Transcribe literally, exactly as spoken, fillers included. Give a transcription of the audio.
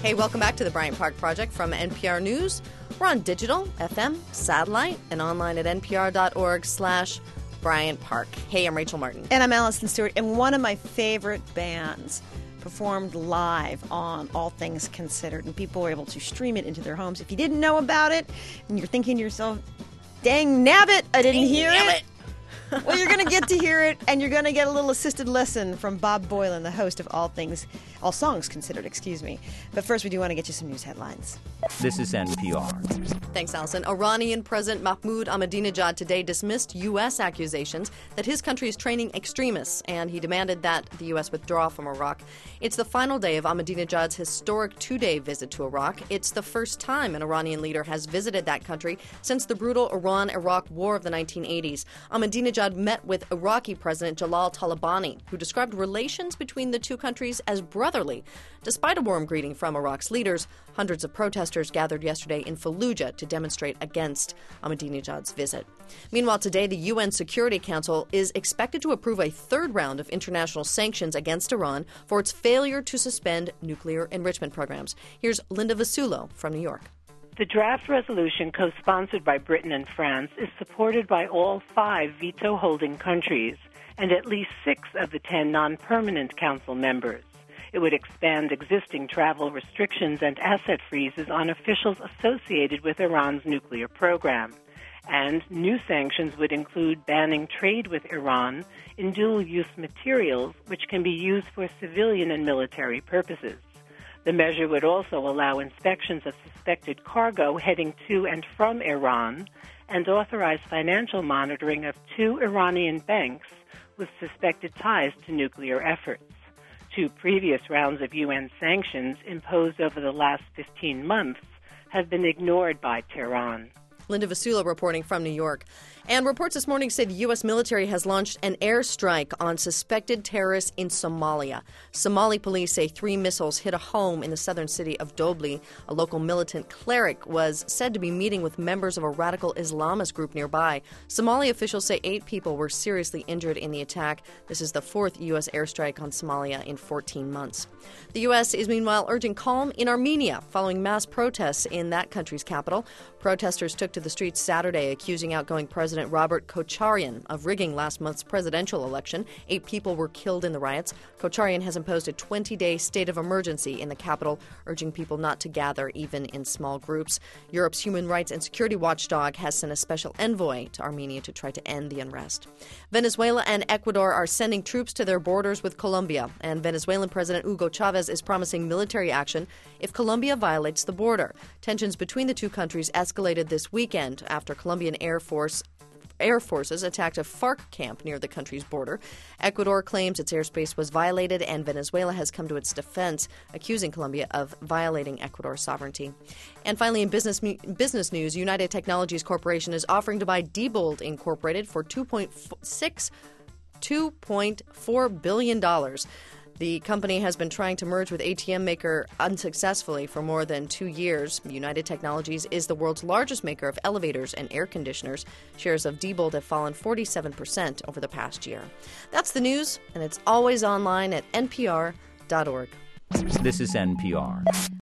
Hey, welcome back to the Bryant Park Project from N P R News. We're on digital, F M, satellite, and online at npr.org slash Bryant Park. Hey, I'm Rachel Martin. And I'm Allison Stewart. And one of my favorite bands performed live on All Things Considered, and people were able to stream it into their homes. If you didn't know about it, and you're thinking to yourself, dang nabbit, I didn't Dang hear nabbit. it. Well, you're going to get to hear it, and you're going to get a little assisted lesson from Bob Boylan, the host of All Things, All Songs Considered, excuse me. But first, we do want to get you some news headlines. This is N P R. Thanks, Allison. Iranian President Mahmoud Ahmadinejad today dismissed U S accusations that his country is training extremists, and he demanded that the U S withdraw from Iraq. It's the final day of Ahmadinejad's historic two-day visit to Iraq. It's the first time an Iranian leader has visited that country since the brutal Iran-Iraq War of the nineteen eighties. Ahmadinejad met with Iraqi President Jalal Talabani, who described relations between the two countries as brotherly. Despite a warm greeting from Iraq's leaders, hundreds of protesters gathered yesterday in Fallujah to demonstrate against Ahmadinejad's visit. Meanwhile, today, the U N Security Council is expected to approve a third round of international sanctions against Iran for its failure to suspend nuclear enrichment programs. Here's Linda Vasulo from New York. The draft resolution, co-sponsored by Britain and France, is supported by all five veto-holding countries and at least six of the ten non-permanent council members. It would expand existing travel restrictions and asset freezes on officials associated with Iran's nuclear program. And new sanctions would include banning trade with Iran in dual-use materials, which can be used for civilian and military purposes. The measure would also allow inspections of suspected cargo heading to and from Iran and authorize financial monitoring of two Iranian banks with suspected ties to nuclear efforts. Two previous rounds of U N sanctions imposed over the last fifteen months have been ignored by Tehran. Linda Vasulo reporting from New York. And reports this morning say the U S military has launched an airstrike on suspected terrorists in Somalia. Somali police say three missiles hit a home in the southern city of Dobli. A local militant cleric was said to be meeting with members of a radical Islamist group nearby. Somali officials say eight people were seriously injured in the attack. This is the fourth U S airstrike on Somalia in fourteen months. The U S is meanwhile urging calm in Armenia following mass protests in that country's capital. Protesters took to the streets Saturday accusing outgoing President Robert Kocharyan of rigging last month's presidential election. Eight people were killed in the riots. Kocharyan has imposed a twenty-day state of emergency in the capital, urging people not to gather even in small groups. Europe's human rights and security watchdog has sent a special envoy to Armenia to try to end the unrest. Venezuela and Ecuador are sending troops to their borders with Colombia, and Venezuelan President Hugo Chavez is promising military action if Colombia violates the border. Tensions between the two countries escalated this weekend after Colombian Air Force Air forces attacked a FARC camp near the country's border. Ecuador claims its airspace was violated, and Venezuela has come to its defense, accusing Colombia of violating Ecuador's sovereignty. And finally, in business business news, United Technologies Corporation is offering to buy Diebold Incorporated for two point six, two point four billion dollars. The company has been trying to merge with A T M maker unsuccessfully for more than two years. United Technologies is the world's largest maker of elevators and air conditioners. Shares of Diebold have fallen forty-seven percent over the past year. That's the news, and it's always online at N P R dot org. This is N P R.